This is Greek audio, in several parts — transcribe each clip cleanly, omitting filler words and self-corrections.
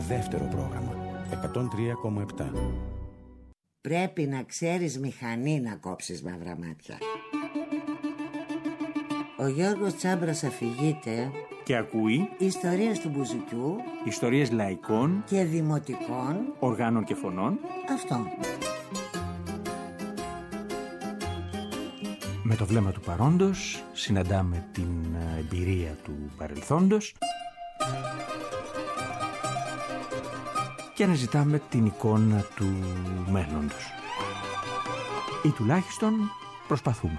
Δεύτερο πρόγραμμα 103,7. Πρέπει να ξέρεις μηχανή να κόψεις μαύρα μάτια. Ο Γιώργος Τσάμπρας αφηγείται και ακούει ιστορίες του μπουζουκιού, ιστορίες λαϊκών και δημοτικών οργάνων και φωνών. Αυτό. Με το βλέμμα του παρόντος συναντάμε την εμπειρία του παρελθόντος και αναζητάμε την εικόνα του μέλλοντος. Ή τουλάχιστον προσπαθούμε.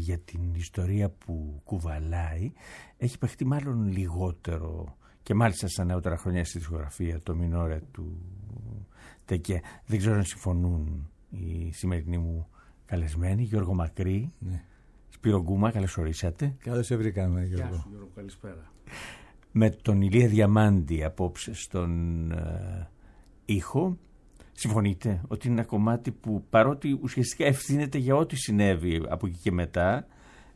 για την ιστορία που κουβαλάει έχει παιχτεί μάλλον λιγότερο και μάλιστα στα νεότερα χρόνια στη δισκογραφία το Μινόρε του Τεκέ. Δεν ξέρω αν συμφωνούν οι σημερινοί μου καλεσμένοι. Γιώργο Μακρύ, Σπύρο Γκούμα, καλώς ορίσατε. Καλώς σε βρήκαμε, Γιώργο. Γεια σου, Γιώργο, καλησπέρα. Με τον Ηλία Διαμάντη απόψε στον ήχο. Συμφωνείτε ότι είναι ένα κομμάτι που παρότι ουσιαστικά ευθύνεται για ό,τι συνέβη από εκεί και μετά,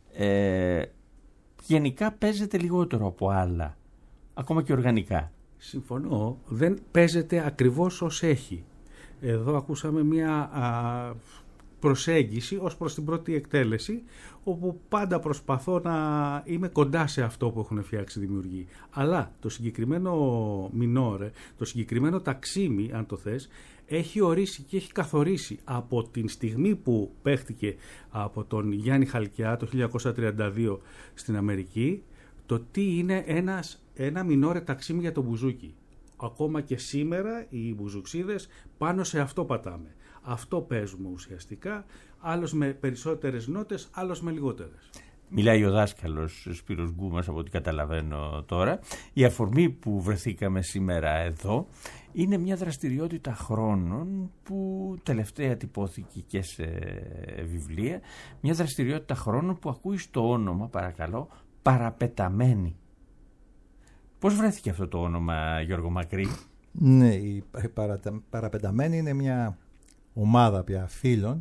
γενικά παίζεται λιγότερο από άλλα, ακόμα και οργανικά? Συμφωνώ, δεν παίζεται ακριβώς ως έχει. Εδώ ακούσαμε μια προσέγγιση ως προς την πρώτη εκτέλεση, όπου πάντα προσπαθώ να είμαι κοντά σε αυτό που έχουν φτιάξει οι δημιουργοί. Αλλά το συγκεκριμένο Μινόρε, το συγκεκριμένο ταξίμι, αν το θες, έχει ορίσει και έχει καθορίσει από την στιγμή που παίχτηκε από τον Γιάννη Χαλκιά το 1932 στην Αμερική, το τι είναι ένα Μινόρε ταξίμι για το μπουζούκι. Ακόμα και σήμερα οι μπουζουξίδες πάνω σε αυτό πατάμε. Αυτό παίζουμε ουσιαστικά, άλλος με περισσότερες νότες, άλλος με λιγότερες. Μιλάει ο δάσκαλος Σπύρος Γκούμας από ό,τι καταλαβαίνω τώρα. Η αφορμή που βρεθήκαμε σήμερα εδώ είναι μια δραστηριότητα χρόνων που τελευταία τυπώθηκε και σε βιβλία. Μια δραστηριότητα χρόνων που ακούει στο όνομα, παρακαλώ, Παραπεταμένη. Πώς βρέθηκε αυτό το όνομα, Γιώργο Μακρύ? Ναι, η Παραπεταμένη είναι μια ομάδα πια φίλων,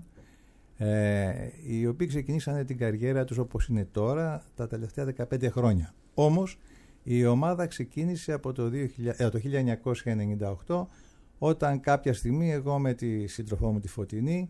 οι οποίοι ξεκινήσανε την καριέρα τους όπως είναι τώρα τα τελευταία 15 χρόνια. Όμως η ομάδα ξεκίνησε από το 1998, όταν κάποια στιγμή εγώ με τη σύντροφό μου τη Φωτεινή,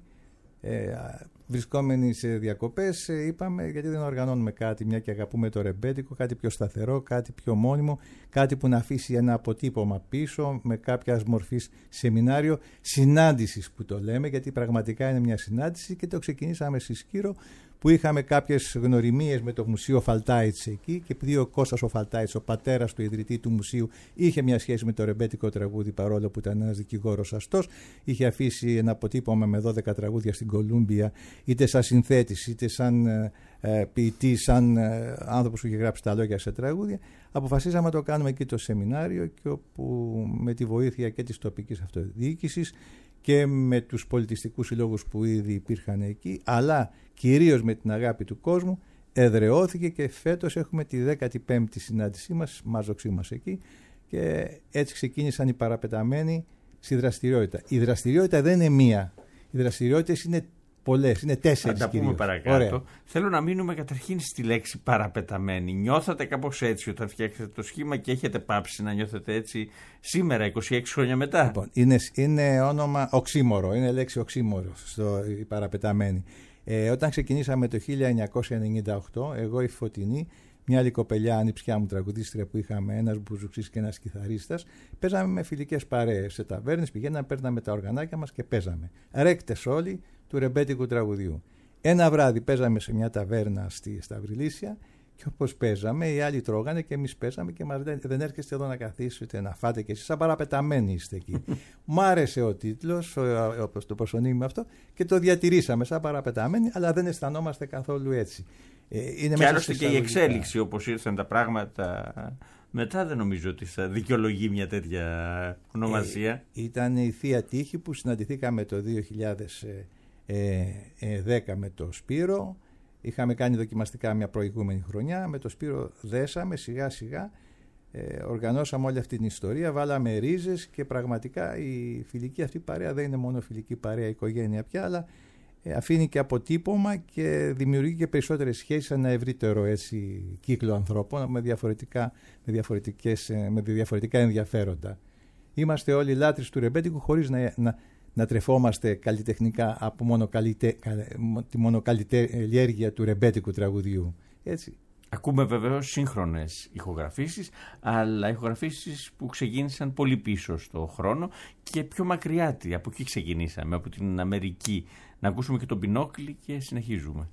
βρισκόμενοι σε διακοπές, είπαμε γιατί δεν οργανώνουμε κάτι, μια και αγαπούμε το ρεμπέτικο, κάτι πιο σταθερό, κάτι πιο μόνιμο, κάτι που να αφήσει ένα αποτύπωμα πίσω, με κάποια μορφής σεμινάριο συνάντησης που το λέμε, γιατί πραγματικά είναι μια συνάντηση, και το ξεκινήσαμε στη Σκύρο, που είχαμε κάποιες γνωριμίες με το Μουσείο Φαλτάιτς εκεί, και επειδή ο Κώστας ο Φαλτάιτς, ο πατέρας του ιδρυτή του μουσείου, είχε μια σχέση με το ρεμπέτικο τραγούδι, παρόλο που ήταν ένας δικηγόρος αστός, είχε αφήσει ένα αποτύπωμα με 12 τραγούδια στην Κολούμπια, είτε σαν συνθέτης, είτε σαν ποιητής, σαν άνθρωπος που είχε γράψει τα λόγια σε τραγούδια. Αποφασίσαμε να το κάνουμε εκεί το σεμινάριο, και όπου με τη βοήθεια και της τοπικής αυτοδιοίκησης και με τους πολιτιστικούς συλλόγους που ήδη υπήρχαν εκεί, αλλά κυρίως με την αγάπη του κόσμου, εδραιώθηκε, και φέτος έχουμε τη 15η συνάντησή μας, μαζοξή μας εκεί, και έτσι ξεκίνησαν οι Παραπεταμένοι στη δραστηριότητα. Η δραστηριότητα δεν είναι μία, οι δραστηριότητες είναι πολλές, είναι 4 κυρίως. Θα τα πούμε παρακάτω. Ωραία. Θέλω να μείνουμε καταρχήν στη λέξη παραπεταμένη. Νιώθατε κάπως έτσι όταν φτιάξατε το σχήμα, και έχετε πάψει να νιώθετε έτσι σήμερα, 26 χρόνια μετά? Λοιπόν, είναι όνομα οξύμορο, είναι λέξη οξύμορο η Παραπεταμένη. Όταν ξεκινήσαμε το 1998, εγώ, η Φωτεινή, μια άλλη κοπελιά, ανιψιά μου τραγουδίστρια που είχαμε, ένας μπουζουξής και ένας κιθαρίστας, παίζαμε με φιλικές παρέες σε ταβέρνες, πηγαίναμε, παίρναμε τα οργανάκια μας και παίζαμε. Ρέκτες όλοι του ρεμπέτικου τραγουδιού. Ένα βράδυ παίζαμε σε μια ταβέρνα στα Βρυλίσια, και όπως παίζαμε, οι άλλοι τρώγανε και εμείς παίζαμε, και μας λένε: δεν έρχεστε εδώ να καθίσετε, να φάτε, και εσείς σαν παραπεταμένοι είστε εκεί. Μ' άρεσε ο τίτλος, όπως το προσωνύμιο αυτό, και το διατηρήσαμε σαν παραπεταμένοι, αλλά δεν αισθανόμαστε καθόλου έτσι. Και άλλωστε και η εξέλιξη, όπως ήρθαν τα πράγματα μετά, δεν νομίζω ότι θα δικαιολογεί μια τέτοια ονομασία. Ήταν η θεία τύχη που συναντηθήκαμε το 2010 με το Σπύρο. Είχαμε κάνει δοκιμαστικά μια προηγούμενη χρονιά. Με το Σπύρο δέσαμε σιγά σιγά, οργανώσαμε όλη αυτή την ιστορία, βάλαμε ρίζες, και πραγματικά η φιλική αυτή παρέα δεν είναι μόνο φιλική παρέα, οικογένεια πια, αλλά αφήνει και αποτύπωμα και δημιουργεί και περισσότερες σχέσεις, ένα ευρύτερο έτσι κύκλο ανθρώπων με διαφορετικά ενδιαφέροντα. Είμαστε όλοι λάτρεις του ρεμπέτικου, χωρίς να τρεφόμαστε καλλιτεχνικά από τη μονοκαλλιτέργεια του ρεμπέτικου τραγουδιού. Έτσι. Ακούμε βεβαίως σύγχρονες ηχογραφήσεις, αλλά ηχογραφήσεις που ξεκίνησαν πολύ πίσω στο χρόνο και πιο μακριά. Από εκεί ξεκινήσαμε, από την Αμερική. Να ακούσουμε και τον Πινόκλι και συνεχίζουμε.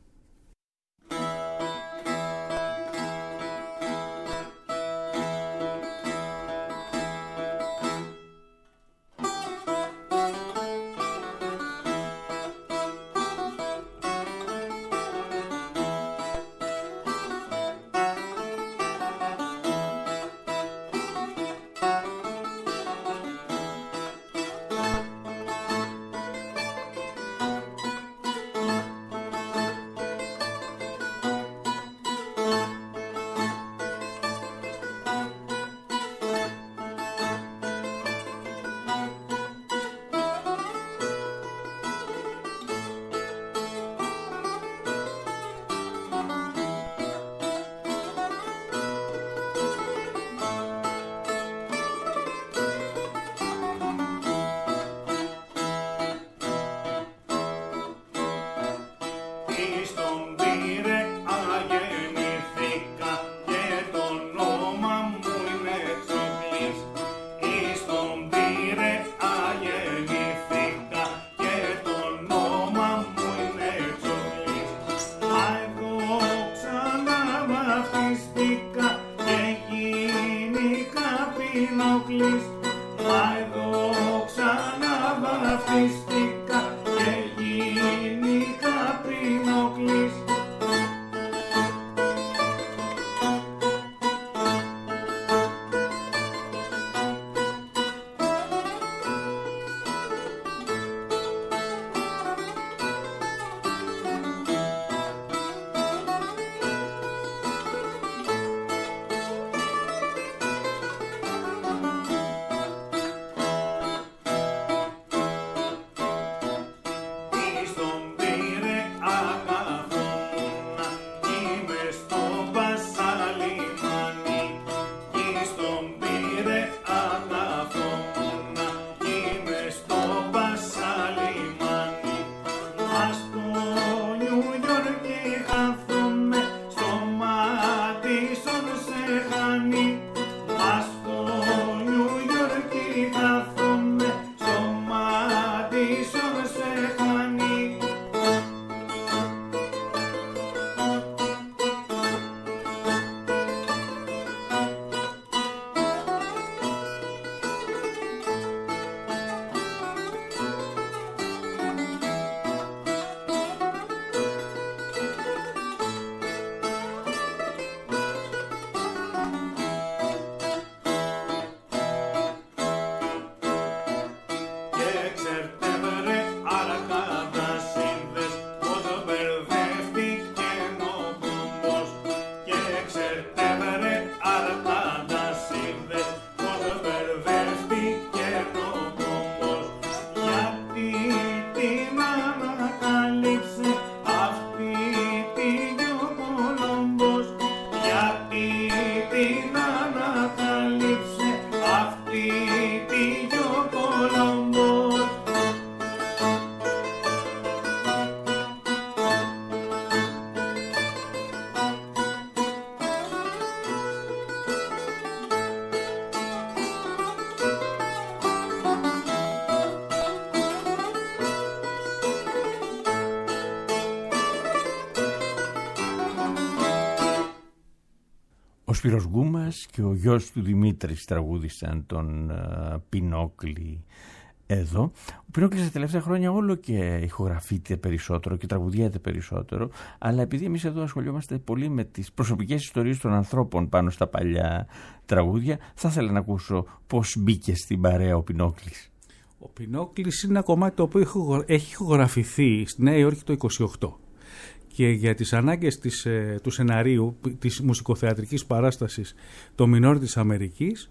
Ο Σπύρος Γκούμας και ο γιος του Δημήτρης τραγούδισαν τον Πινόκλη εδώ. Ο Πινόκλης τα τελευταία χρόνια όλο και ηχογραφείται περισσότερο και τραγουδιέται περισσότερο, αλλά επειδή εμείς εδώ ασχολιόμαστε πολύ με τις προσωπικές ιστορίες των ανθρώπων πάνω στα παλιά τραγούδια, θα ήθελα να ακούσω πώς μπήκε στην παρέα ο Πινόκλης. Ο Πινόκλης είναι ένα κομμάτι το οποίο έχει ηχογραφηθεί στη Νέα Υόρκη το 1928. Και για τις ανάγκες του σεναρίου, της μουσικοθεατρικής παράστασης το Μινόρ της Αμερικής,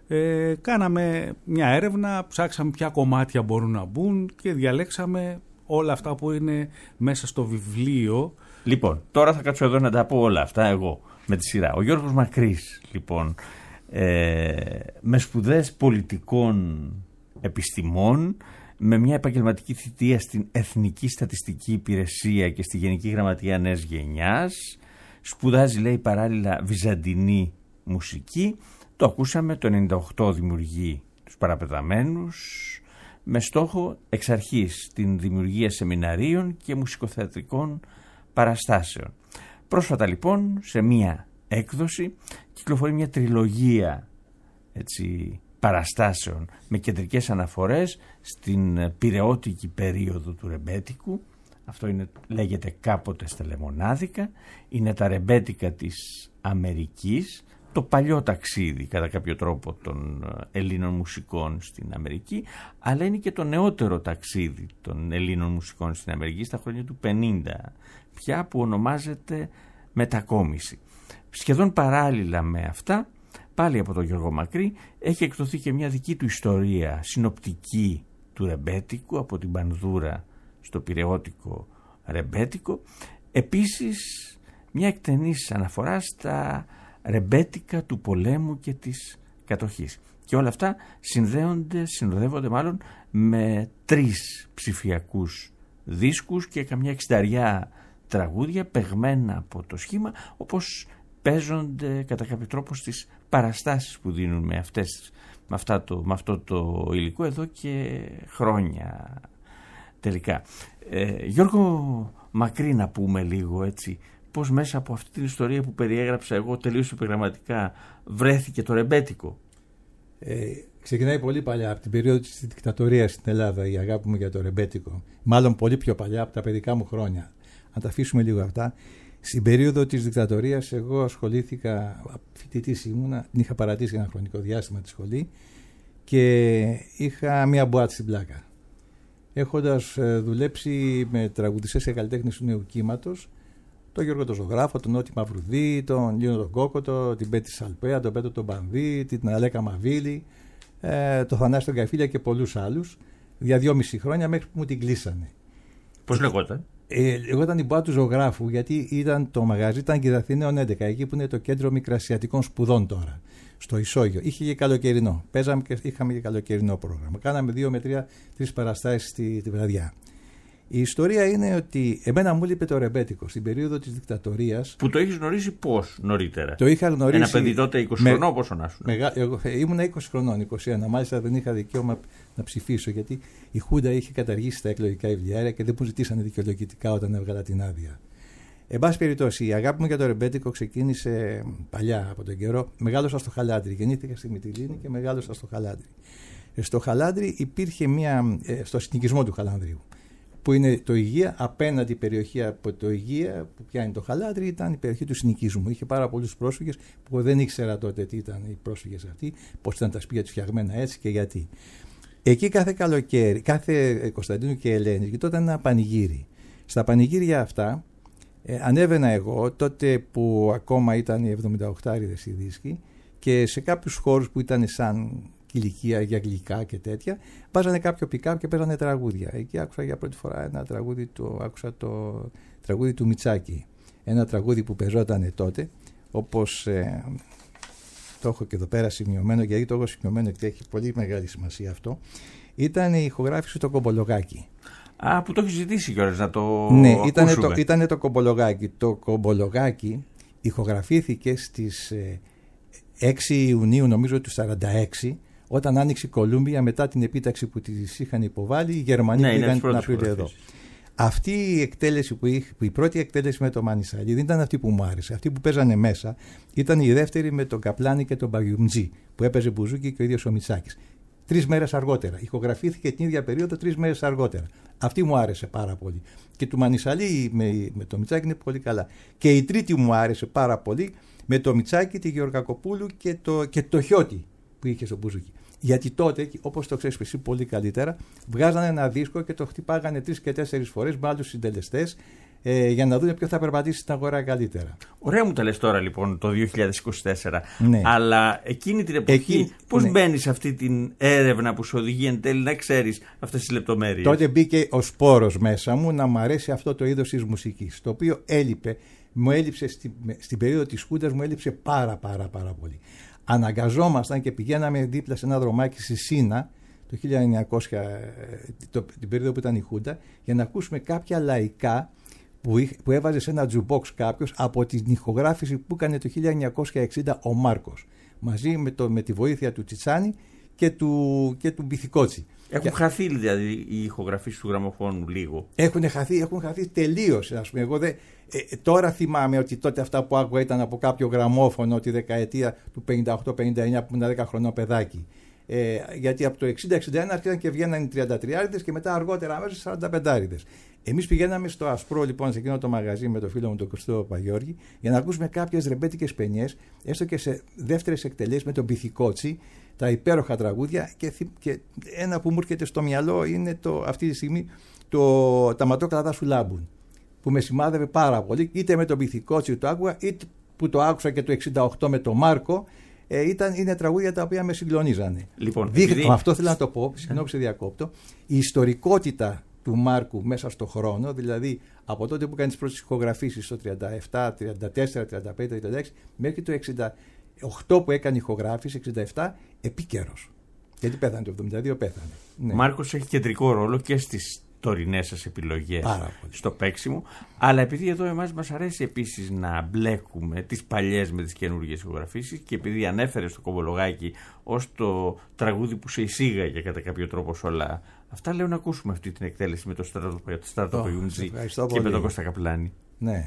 κάναμε μια έρευνα, ψάξαμε ποια κομμάτια μπορούν να μπουν και διαλέξαμε όλα αυτά που είναι μέσα στο βιβλίο. Λοιπόν, τώρα θα κάτσω εδώ να τα πω όλα αυτά εγώ με τη σειρά. Ο Γιώργος Μακρύς, λοιπόν, με σπουδές πολιτικών επιστημών, με μια επαγγελματική θητεία στην Εθνική Στατιστική Υπηρεσία και στη Γενική Γραμματεία Νέας Γενιάς, σπουδάζει, λέει, παράλληλα βυζαντινή μουσική. Το ακούσαμε, το 1998 δημιουργεί τους Παραπεταμένους, με στόχο εξ αρχής την δημιουργία σεμιναρίων και μουσικοθεατρικών παραστάσεων. Πρόσφατα λοιπόν σε μία έκδοση κυκλοφορεί μια τριλογία, έτσι, παραστάσεων με κεντρικές αναφορές στην πειραιώτικη περίοδο του ρεμπέτικου. Αυτό είναι, λέγεται κάποτε στα Λεμονάδικα, είναι τα ρεμπέτικα της Αμερικής, το παλιό ταξίδι κατά κάποιο τρόπο των Ελλήνων μουσικών στην Αμερική, αλλά είναι και το νεότερο ταξίδι των Ελλήνων μουσικών στην Αμερική στα χρόνια του 50 πια, που ονομάζεται Μετακόμιση. Σχεδόν παράλληλα με αυτά, πάλι από τον Γιώργο Μακρύ, έχει εκδοθεί και μια δική του ιστορία συνοπτική του ρεμπέτικου, από την Πανδούρα στο πειραιώτικο ρεμπέτικο. Επίσης μια εκτενής αναφορά στα ρεμπέτικα του πολέμου και της κατοχής. Και όλα αυτά συνοδεύονται μάλλον με 3 ψηφιακούς δίσκους και καμιά 60 τραγούδια παιγμένα από το σχήμα, όπως παίζονται κατά κάποιο τρόπο στις παραστάσεις που δίνουν με αυτό το υλικό εδώ και χρόνια τελικά. Γιώργο Μακρύ, να πούμε λίγο έτσι, πώς μέσα από αυτή την ιστορία που περιέγραψα εγώ τελείως επιγραμματικά βρέθηκε το ρεμπέτικο. Ξεκινάει πολύ παλιά, από την περίοδο της δικτατορίας στην Ελλάδα, η αγάπη μου για το ρεμπέτικο. Μάλλον πολύ πιο παλιά, από τα παιδικά μου χρόνια. Αν τα αφήσουμε λίγο αυτά. Στην περίοδο της δικτατορίας εγώ ασχολήθηκα, φοιτητής ήμουνα, την είχα παρατήσει ένα χρονικό διάστημα τη σχολή και είχα μία μπουάτ στην Πλάκα. Έχοντας δουλέψει με τραγουδιστές και καλλιτέχνες του νέου κύματος, τον Γιώργο τον Ζωγράφο, τον Νότι Μαυρουδί, τον Λίνο τον Κόκοτο, την Πέτη Σαλπέα, τον Πέτρο τον Πανδί, την Αλέκα Μαβίλη, τον Θανάση τον Καφίλια και πολλούς άλλους, για 2,5 χρόνια μέχρι που μου την κλείσανε. Πώς λεγόταν? Εγώ ήταν η μπουά του Ζωγράφου, γιατί το μαγαζί ήταν Κυραθήνεων 11, εκεί που είναι το κέντρο μικρασιατικών σπουδών τώρα, στο Ισόγειο. Είχε και καλοκαιρινό. Παίζαμε και είχαμε και καλοκαιρινό πρόγραμμα. Κάναμε 2 με 3 παραστάσεις τη βραδιά. Η ιστορία είναι ότι εμένα μου λείπε το ρεμπέτικο στην περίοδο της δικτατορίας. Που το έχεις γνωρίσει πώς νωρίτερα? Το είχα γνωρίσει. Ένα παιδί τότε 20 χρονών, πόσο να σου? Εγώ ήμουν 20 χρονών, 21. Μάλιστα δεν είχα δικαίωμα να ψηφίσω, γιατί η Χούντα είχε καταργήσει τα εκλογικά βιβλιάρια και δεν μου ζητήσανε δικαιολογητικά όταν έβγαλα την άδεια. Εν πάση περιπτώσει, η αγάπη μου για το ρεμπέτικο ξεκίνησε παλιά από τον καιρό. Μεγάλωσα στο Χαλάντρι. Γεννήθηκα στη Μυτιλήνη και μεγάλωσα στο Χαλάντρι. Στο Χαλάντρι υπήρχε στο συνοικισμό του Χαλάνδριου, που είναι το Υγεία, απέναντι περιοχή από το Υγεία που πιάνει το Χαλάντρι, ήταν η περιοχή του συνοικισμού. Είχε πάρα πολλούς πρόσφυγες που δεν ήξερα τότε τι ήταν οι πρόσφυγες αυτοί, πώς ήταν τα σπίτια τους φτιαγμένα έτσι και γιατί. Εκεί κάθε καλοκαίρι, κάθε Κωνσταντίνου και Ελένης, και τότε ένα πανηγύρι. Στα πανηγύρια αυτά ανέβαινα εγώ, τότε που ακόμα ήταν οι 78άριδες οι δίσκοι, και σε κάποιους χώρους που ήταν σαν ηλικία για γλυκά και τέτοια, βάζανε κάποιο pick-up και παίζανε τραγούδια. Εκεί άκουσα για πρώτη φορά ένα τραγούδι το τραγούδι του Μιτσάκη. Ένα τραγούδι που παίζονταν τότε, όπως το έχω και εδώ πέρα σημειωμένο, γιατί το έχω σημειωμένο και έχει πολύ μεγάλη σημασία αυτό. Ήταν η ηχογράφηση το Κομπολογάκι. Α, που το έχει ζητήσει κιόλας να το ναι, ακούσουμε. Ήταν το Κομπολογάκι. Το Κομπολογάκι ηχογραφήθηκε στις 6 Ιουνίου νομίζω του 1946, όταν άνοιξε η Κολούμπια μετά την επίταξη που τις είχαν υποβάλει οι Γερμανοί, που πήγαν να πήρουν εδώ. Αυτή η εκτέλεση η πρώτη εκτέλεση με το Μανισαλί δεν ήταν αυτή που μου άρεσε. Αυτή που παίζανε μέσα ήταν η δεύτερη με τον Καπλάνη και τον Μπαγιουμτζή, που έπαιζε μπουζούκι και ο ίδιος ο Μητσάκης. 3 μέρες αργότερα. Ηχογραφήθηκε την ίδια περίοδο 3 μέρες αργότερα. Αυτή μου άρεσε πάρα πολύ. Και του Μανισαλί με το Μητσάκη είναι πολύ καλά. Και η τρίτη μου άρεσε πάρα πολύ με το Μητσάκη, τη Γεωργακοπούλου και το Χιώτη που είχε στο μπουζούκι. Γιατί τότε, όπως το ξέρεις εσύ πολύ καλύτερα, βγάζανε ένα δίσκο και το χτυπάγανε 3 και 4 φορές με άλλους συντελεστές για να δουν ποιο θα περπατήσει στην αγορά καλύτερα. Ωραία μου τα λες τώρα λοιπόν το 2024. Ναι. Αλλά εκείνη την εποχή πώς μπαίνεις σε αυτή την έρευνα που σου οδηγεί εν τέλει να ξέρεις αυτές τις λεπτομέρειες? Τότε μπήκε ο σπόρος μέσα μου να μου αρέσει αυτό το είδος της μουσικής, το οποίο μου έλειψε στην περίοδο της Χούντας, μου έλειψε πάρα πολύ. Αναγκαζόμασταν και πηγαίναμε δίπλα σε ένα δρομάκι στη Σίνα το 1900, την περίοδο που ήταν η Χούντα, για να ακούσουμε κάποια λαϊκά που έβαζε σε ένα τζουμπόξ κάποιος από την ηχογράφηση που έκανε το 1960 ο Μάρκος, μαζί με τη βοήθεια του Τσιτσάνη και του Μπιθικότσι. Έχουν χαθεί δηλαδή οι ηχογραφήσεις του γραμμοφώνου λίγο. Έχουν χαθεί τελείως. Εγώ τώρα θυμάμαι ότι τότε αυτά που άκουγα ήταν από κάποιο γραμμόφωνο τη δεκαετία του 58-59 που ήμουν 10 χρονών παιδάκι. Γιατί από το 60-61 άρχισαν και βγαίναν οι 33άριδες και μετά αργότερα αμέσως 45άριδες. Εμείς πηγαίναμε στο Ασπρό λοιπόν σε εκείνο το μαγαζί με το φίλο μου τον Κωστό Παγιώργη για να ακούσουμε κάποιες ρεμπέτικες πενιές, έστω και σε δεύτερες εκτελέσεις με τον Μπιθικότσι, τα υπέροχα τραγούδια, και ένα που μου έρχεται στο μυαλό είναι αυτή τη στιγμή τα ματόκλαδά σου λάμπουν, που με σημάδευε πάρα πολύ, είτε με τον Μπιθικότσι που το άκουγα, είτε που το άκουσα και το 68 με τον Μάρκο. Είναι τραγούδια τα οποία με συγκλονίζανε. Λοιπόν, αυτό θέλω να το πω, συγγνώμη που σε διακόπτω, η ιστορικότητα του Μάρκου μέσα στο χρόνο, δηλαδή από τότε που κάνει τις πρώτες ηχογραφήσεις το 37, 34, 35, 36 μέχρι το 68 που έκανε ηχογράφηση, 67, επίκαιρος. Γιατί πέθανε το 72, πέθανε. Ναι. Ο Μάρκος έχει κεντρικό ρόλο και στις τωρινές σας επιλογές στο παίξιμο, αλλά επειδή εδώ εμάς μας αρέσει επίσης να μπλέκουμε τις παλιές με τις καινούργιες ηχογραφήσεις, και επειδή ανέφερε στο Κομπολογάκι ως το τραγούδι που σε εισήγαγε κατά κάποιο τρόπο σε όλα αυτά, λέω να ακούσουμε αυτή την εκτέλεση με το Στράτο Παγιουμτζή και με τον Κώστα Καπλάνη. Ναι.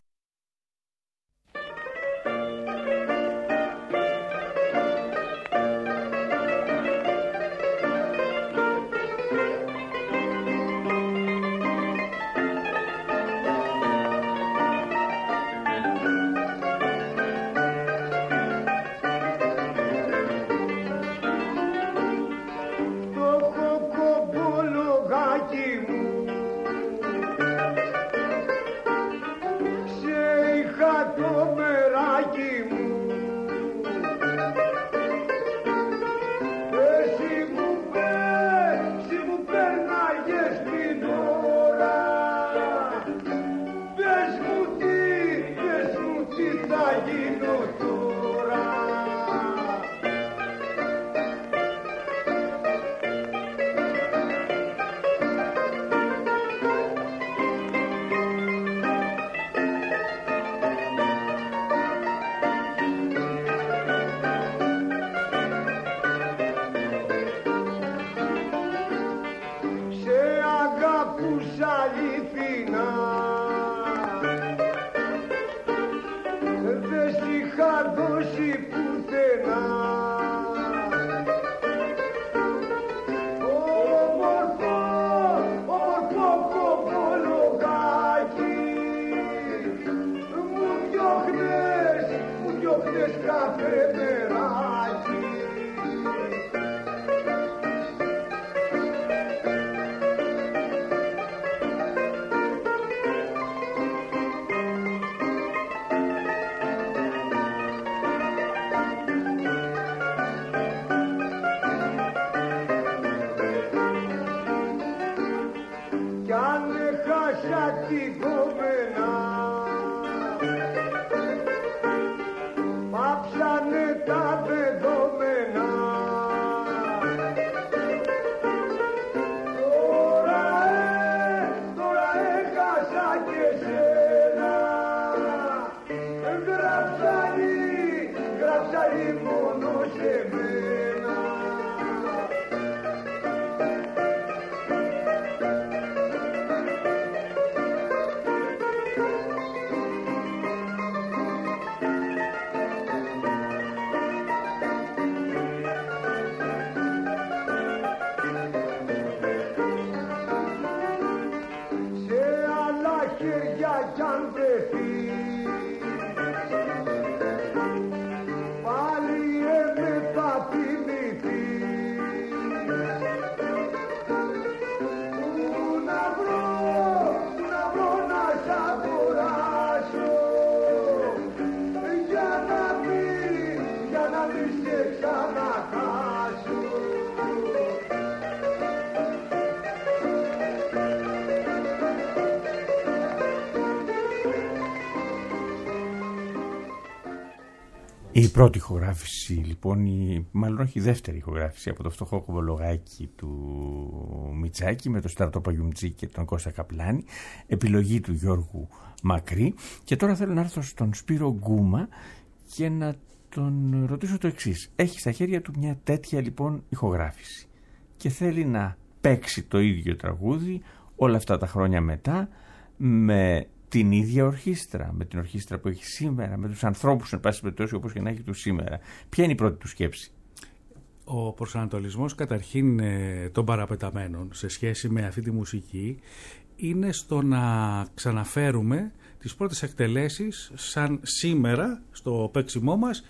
Η πρώτη ηχογράφηση, λοιπόν, μάλλον όχι η δεύτερη ηχογράφηση από το φτωχό κομπολογάκι του Μητσάκη με τον Σταύρο Παγιουμτζή και τον Κώστα Καπλάνη, επιλογή του Γιώργου Μακρύ. Και τώρα θέλω να έρθω στον Σπύρο Γκούμα και να τον ρωτήσω το εξής. Έχει στα χέρια του μια τέτοια, λοιπόν, ηχογράφηση και θέλει να παίξει το ίδιο τραγούδι όλα αυτά τα χρόνια μετά με την ίδια ορχήστρα, με την ορχήστρα που έχει σήμερα, με τους ανθρώπους, εν πάση περιπτώσει, όπως και να έχει του σήμερα. Ποια είναι η πρώτη του σκέψη? Ο προσανατολισμός καταρχήν των παραπεταμένων σε σχέση με αυτή τη μουσική είναι στο να ξαναφέρουμε τις πρώτες εκτελέσεις σαν σήμερα στο παίξιμό μας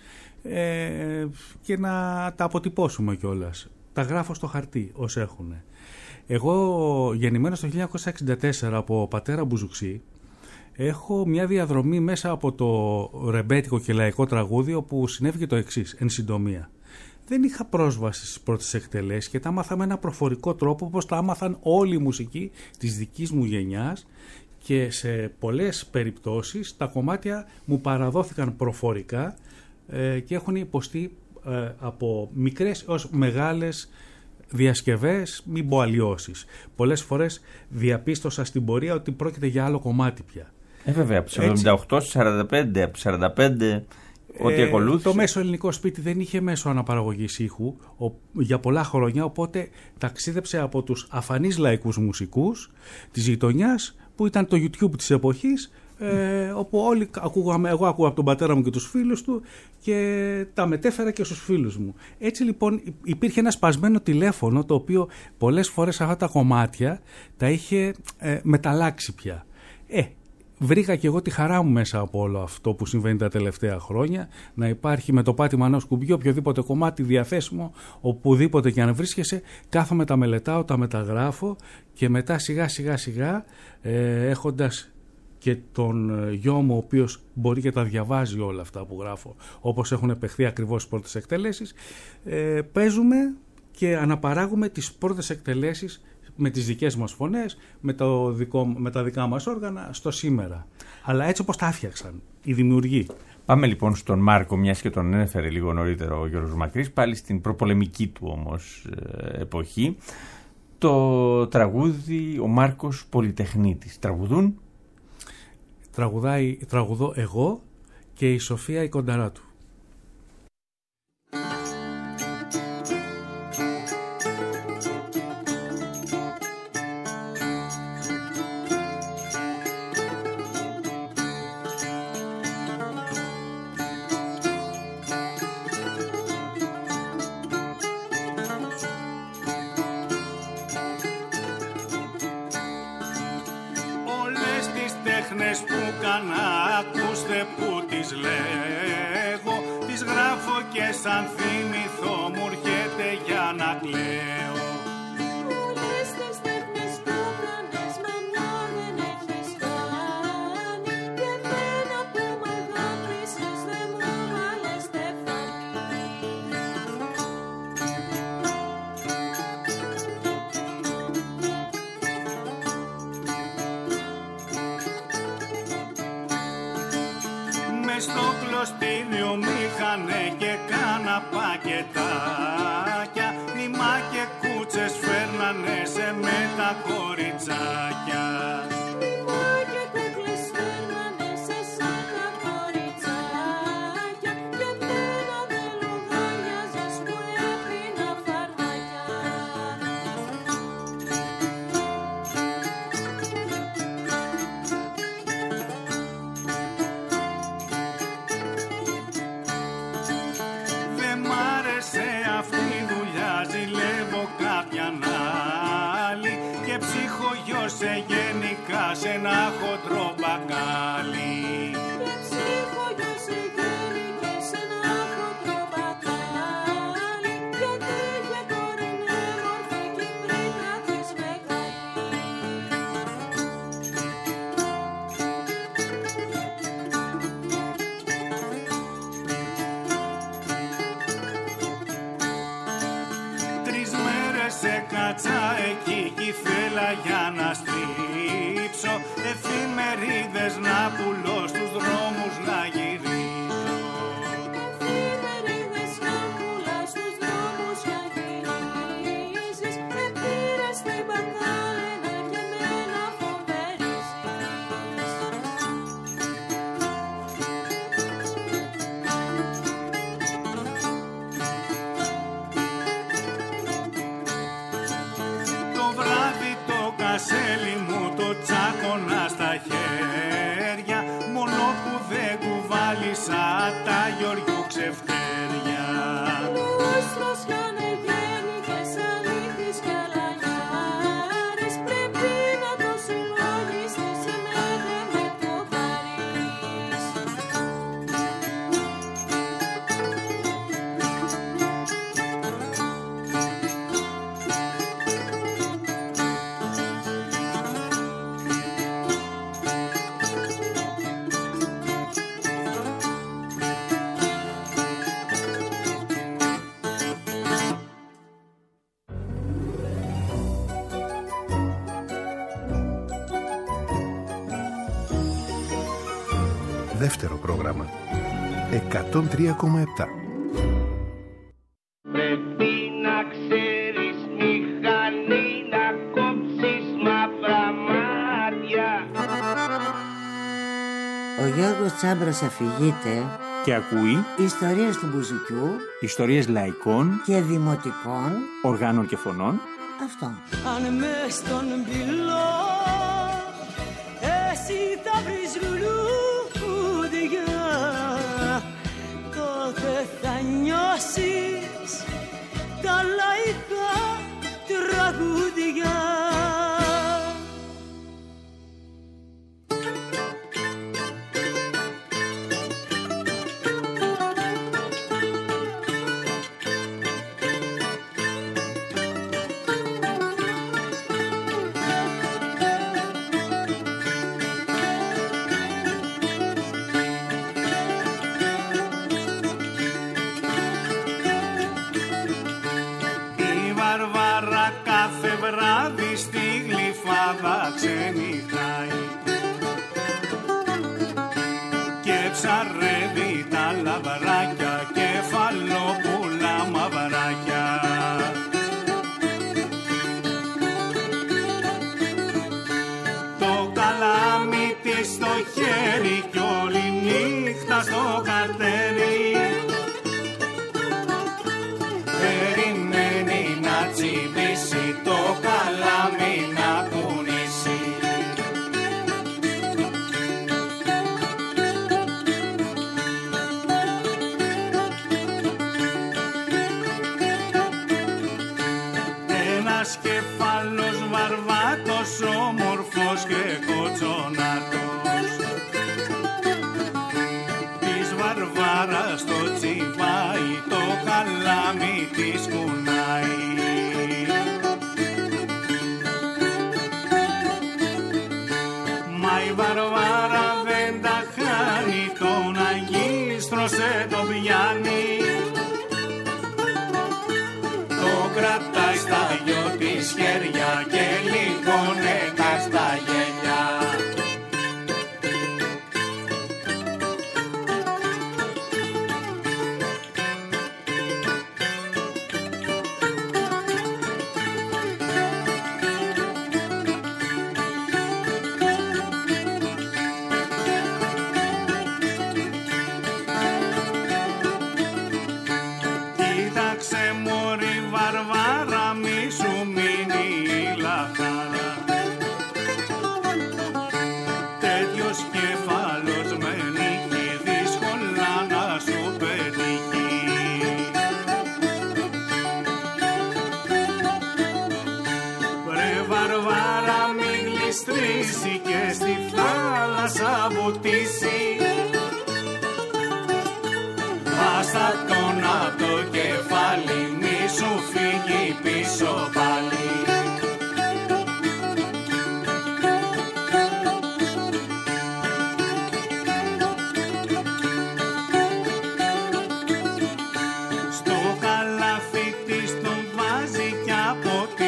και να τα αποτυπώσουμε κιόλας. Τα γράφω στο χαρτί ως έχουν. Εγώ, γεννημένος το 1964 από πατέρα Μπουζουξή, έχω μια διαδρομή μέσα από το ρεμπέτικο και λαϊκό τραγούδι, όπου συνέβη και το εξής, εν συντομία. Δεν είχα πρόσβαση στις πρώτες εκτελέσεις και τα άμαθα με ένα προφορικό τρόπο, όπως τα άμαθαν όλοι οι μουσικοί της δικής μου γενιάς, και σε πολλές περιπτώσεις τα κομμάτια μου παραδόθηκαν προφορικά και έχουν υποστεί από μικρές έως μεγάλες διασκευές, μην πω αλλοιώσεις. Πολλές φορές διαπίστωσα στην πορεία ότι πρόκειται για άλλο κομμάτι πια. Βέβαια, από το 78 στο 45, από το 45 ό,τι ακολούθησε. Το μέσο ελληνικό σπίτι δεν είχε μέσο αναπαραγωγής ήχου για πολλά χρόνια, οπότε ταξίδεψε από τους αφανείς λαϊκούς μουσικούς της γειτονιάς, που ήταν το YouTube της εποχής, όπου όλοι εγώ ακούγα από τον πατέρα μου και τους φίλους του και τα μετέφερα και στους φίλους μου. Έτσι λοιπόν υπήρχε ένα σπασμένο τηλέφωνο, το οποίο πολλές φορές αυτά τα κομμάτια τα είχε μεταλλάξει πια. Βρήκα και εγώ τη χαρά μου μέσα από όλο αυτό που συμβαίνει τα τελευταία χρόνια, να υπάρχει με το πάτημα ενός κουμπιού οποιοδήποτε κομμάτι διαθέσιμο, οπουδήποτε και αν βρίσκεσαι. Κάθομαι, τα μελετάω, τα μεταγράφω και μετά σιγά σιγά έχοντας και τον γιο μου, ο οποίος μπορεί και τα διαβάζει όλα αυτά που γράφω, όπως έχουν επεχθεί ακριβώς στις πρώτες εκτελέσεις, παίζουμε και αναπαράγουμε τις πρώτες εκτελέσεις με τις δικές μας φωνές, με τα δικά μας όργανα στο σήμερα. Αλλά έτσι όπως τα έφτιαξαν οι δημιουργοί. Πάμε λοιπόν στον Μάρκο, μιας και τον έφερε λίγο νωρίτερα ο Γιώργος Μακρύς, πάλι στην προπολεμική του όμως εποχή. Το τραγούδι «Ο Μάρκος Πολυτεχνίτης». Τραγουδούν? Τραγουδώ εγώ και η Σοφία η κονταρά του. Σαν θυμηθώ μου έρχεται για να κλαίω. Όλες τις τέχνες κόβρανες μενά δεν έχεις κάνει, και εμένα που με αγάπησες δεν μου βάλες στεφάνι. Μες στο κλωστήριο μ' είχανε και πακετάκια, νημά και κούτσες φέρνανε σε με τα κοριτσάκια. Νημά και κούκλες φέρνανε σε σαν τα κοριτσάκια, και εμένα δεν λογάριαζες που έπινα φαρμάκια. σε κάτσα εκεί κι ήθελα για να στρίψω, εφημερίδες να πουλώ, στους δρόμους να γυρίσω. Εφημερίδες να πουλάς, στους δρόμους να γυρίσεις, με πήρες στην μπακάλαινα και με να φοβερίζεις. Κασέλι μου το τσάκωνα στα χέρια, μόνο που δεν κουβάλισα τα Γεωργιού ξεφτέρια. Λούστρος κάνε γέννη και σαλίδης και λαγιάρης, πρέπει να το συλλογιστείς, σε μένα με το χαρείς. Δεύτερο πρόγραμμα 103,7. Πρέπει να ξέρεις μηχανή να κόψεις μαύρα μάτια. Ο Γιώργος Τσάμπρος αφηγείται και ακούει ιστορίες του μπουζουκιού, ιστορίες λαϊκών και δημοτικών οργάνων και φωνών. Αυτό. Αν μες στον πυλό εσύ θα βρεις λουλούδια, τότε θα νιώσεις τα λαϊκά τραγούδια. Βράδυ στη Γλυφάδα ξενυχτάει και ψαρεύει τα λαβράκια, κεφαλόπουλα μαυράκια. Το καλάμι της στο χέρι κι όλη νύχτα στο χαρτέρι, περιμένει να τσιμπήσει το καλάμι να κουνήσει. Ένας κεφάλος βαρβάτος, όμορφος και κοτσονάτος, της Βαρβάρας το τσιμπάει, το καλάμι της κουνάει. Μα η Βαρβάρα δεν τα χάνει, τον αγίστρωσε το πιάνει, το κρατάει στα γιο της χέρια και λιγώνε τα στα γέλια. Βαρβάρα, μη σου μείνει η λαχάρα, τέτοιος κεφάλος με νύχει, δύσκολα να σου πετύχει. Βρε Βαρβάρα, μη γλιστρήσει και στη θάλασσα βουτήσει, βάστα τον απ' το κεφάλι, μη σου φύγει πίσω πάλι. Στο καλάφι της τον βάζει κι από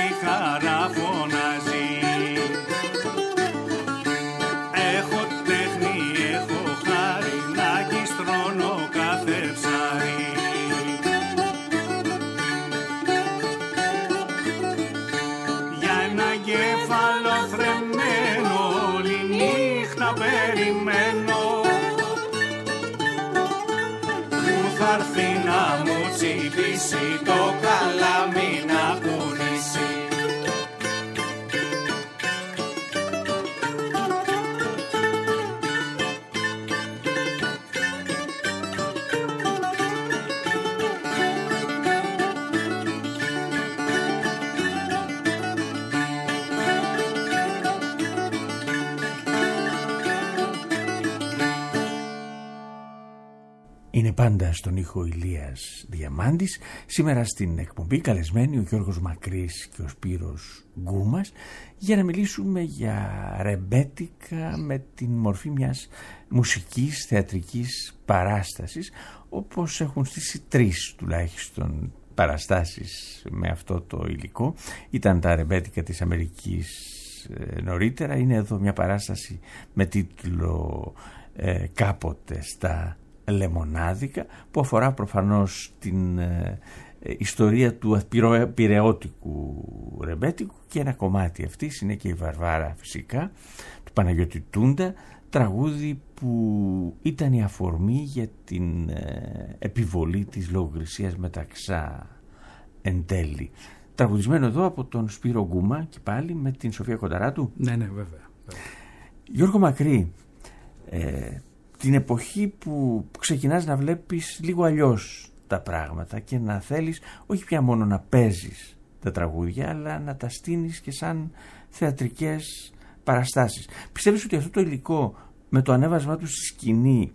περιμένω που θα έρθει να μου τσιμπήσει το καλάμι να κουνήσει. Είναι πάντα στον ήχο Ηλίας Διαμάντης. Σήμερα στην εκπομπή καλεσμένοι ο Γιώργος Μακρύς και ο Σπύρος Γκούμας για να μιλήσουμε για ρεμπέτικα με την μορφή μιας μουσικής θεατρικής παράστασης, όπως έχουν στήσει 3 τουλάχιστον παραστάσεις με αυτό το υλικό. Ήταν τα ρεμπέτικα της Αμερικής νωρίτερα. Είναι εδώ μια παράσταση με τίτλο «Κάποτε στα Λεμονάδικα», που αφορά προφανώς την ιστορία του πειραιώτικου ρεμπέτικου, και ένα κομμάτι αυτής είναι και η Βαρβάρα φυσικά του Παναγιώτη Τούντα, τραγούδι που ήταν η αφορμή για την επιβολή της λογοκρισίας μεταξά εν τέλει. Τραγουδισμένο εδώ από τον Σπύρο Γκούμα και πάλι με την Σοφία Κονταράτου. Ναι, βέβαια. Γιώργο Μακρύ, την εποχή που ξεκινάς να βλέπεις λίγο αλλιώς τα πράγματα και να θέλεις όχι πια μόνο να παίζεις τα τραγούδια, αλλά να τα στείνεις και σαν θεατρικές παραστάσεις. Πιστεύεις ότι αυτό το υλικό με το ανέβασμά του στη σκηνή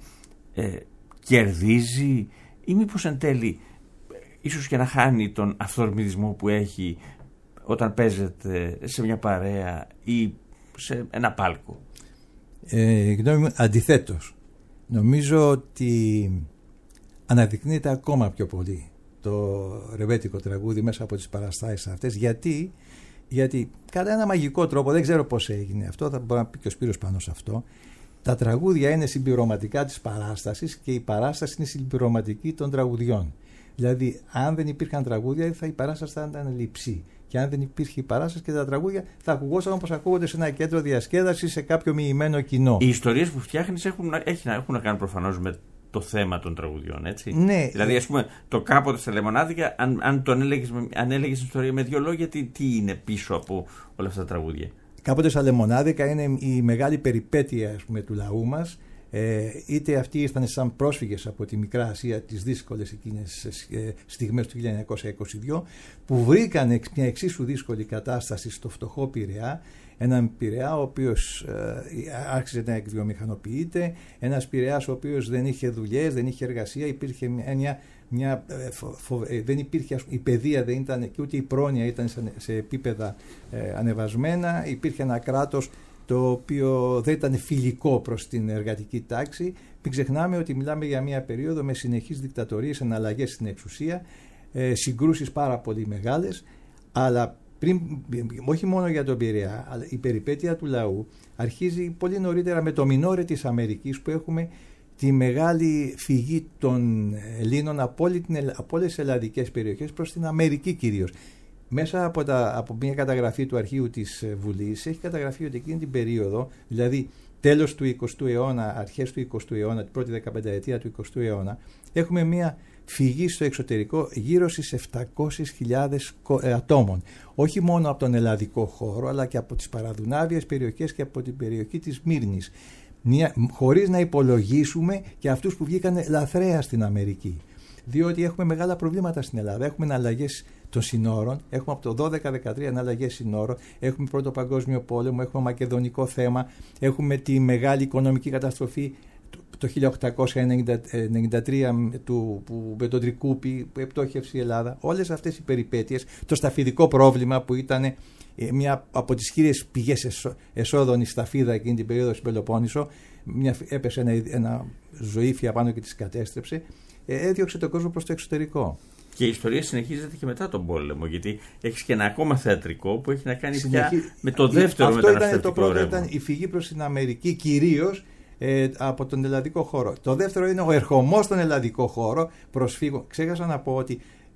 κερδίζει, ή μήπως εν τέλει ίσως και να χάνει τον αυθορμητισμό που έχει όταν παίζεται σε μια παρέα ή σε ένα πάλκο? Γνώμη μου, αντιθέτως. Νομίζω ότι αναδεικνύεται ακόμα πιο πολύ το ρεμπέτικο τραγούδι μέσα από τις παραστάσεις αυτές. Γιατί κατά ένα μαγικό τρόπο, δεν ξέρω πώς έγινε αυτό, θα μπορεί να πει και ο Σπύρος πάνω σε αυτό, τα τραγούδια είναι συμπληρωματικά της παράστασης και η παράσταση είναι συμπληρωματική των τραγουδιών. Δηλαδή, αν δεν υπήρχαν τραγούδια, η παράσταση θα ήταν λειψή. Και αν δεν υπήρχε η παράσταση και τα τραγούδια, θα ακουγόσαν όπως ακούγονται σε ένα κέντρο διασκέδασης, σε κάποιο μοιημένο κοινό. Οι ιστορίες που φτιάχνεις έχουν να κάνουν προφανώς με το θέμα των τραγουδιών, έτσι. Ναι. Δηλαδή, ας πούμε, το κάποτε στα Λεμονάδικα, αν έλεγες ιστορία με 2 λόγια, τι είναι πίσω από όλα αυτά τα τραγούδια? Κάποτε στα Λεμονάδικα είναι η μεγάλη περιπέτεια, ας πούμε, του λαού μας. Είτε αυτοί ήρθαν σαν πρόσφυγες από τη Μικρά Ασία τις δύσκολες εκείνες στιγμές του 1922, που βρήκαν μια εξίσου δύσκολη κατάσταση στο φτωχό Πειραιά, έναν Πειραιά ο οποίος άρχισε να εκβιομηχανοποιείται, ένας Πειραιάς ο οποίος δεν είχε δουλειές, δεν είχε εργασία, υπήρχε δεν υπήρχε, η παιδεία δεν ήταν και ούτε η πρόνοια ήταν σε επίπεδα ανεβασμένα, υπήρχε ένα κράτος το οποίο δεν ήταν φιλικό προς την εργατική τάξη. Μην ξεχνάμε ότι μιλάμε για μια περίοδο με συνεχείς δικτατορίες, εναλλαγές στην εξουσία, συγκρούσεις πάρα πολύ μεγάλες, αλλά όχι μόνο για τον Πειραιά, αλλά η περιπέτεια του λαού αρχίζει πολύ νωρίτερα με το Μινόρε της Αμερικής, που έχουμε τη μεγάλη φυγή των Ελλήνων από όλες τις ελλαδικές περιοχές προς την Αμερική κυρίως. Μέσα από μια καταγραφή του αρχείου της Βουλής έχει καταγραφεί ότι εκείνη την περίοδο, δηλαδή τέλος του 20ου αιώνα, αρχές του 20ου αιώνα, την πρώτη 15ετία του 20ου αιώνα, έχουμε μια φυγή στο εξωτερικό γύρω στις 700.000 ατόμων. Όχι μόνο από τον ελλαδικό χώρο, αλλά και από τις παραδουνάβιες περιοχές και από την περιοχή της Μύρνης. Χωρίς να υπολογίσουμε και αυτούς που βγήκαν λαθρέα στην Αμερική. Διότι έχουμε μεγάλα προβλήματα στην Ελλάδα. Έχουμε εναλλαγές των συνόρων, έχουμε από το 12-13 εναλλαγές συνόρων, έχουμε Πρώτο Παγκόσμιο Πόλεμο, έχουμε μακεδονικό θέμα, έχουμε τη μεγάλη οικονομική καταστροφή το 1893 με τον Τρικούπη που επτόχευσε η Ελλάδα. Όλες αυτές οι περιπέτειες, το σταφιδικό πρόβλημα που ήταν μια από τις κύριες πηγές εσόδων η σταφίδα εκείνη την περίοδο στην Πελοπόννησο, έπεσε ένα ζωήφια πάνω και τις κατέστρεψε, έδιωξε τον κόσμο προς το εξωτερικό. Και η ιστορία συνεχίζεται και μετά τον πόλεμο, γιατί έχεις και ένα ακόμα θεατρικό που έχει να κάνει πια με το δεύτερο μεταναστευτικό ρεύμα. Το πρώτο ήταν η φυγή προς την Αμερική, κυρίως από τον ελλαδικό χώρο. Το δεύτερο είναι ο ερχομός στον ελλαδικό χώρο προσφύγων. Ξέχασα να πω ότι